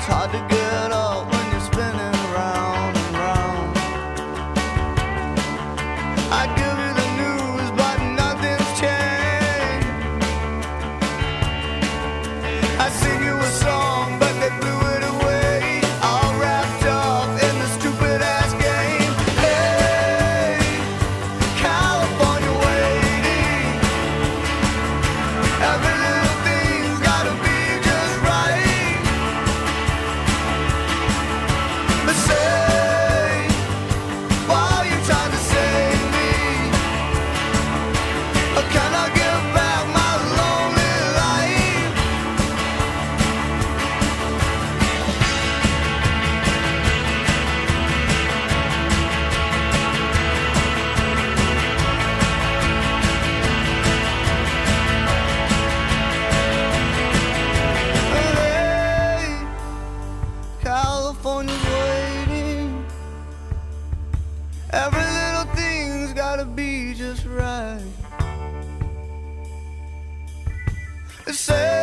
hard to get up when you're spinning round and round. I give you the news, but nothing's changed. I sing you a song, but they blew it away, all wrapped up in the stupid ass game. Hey, California waiting. Every little thing's gotta be just right. But say, why are you trying to save me? Or can I give back my lonely life? Hey, California's waiting. Every little thing's gotta be just right. Say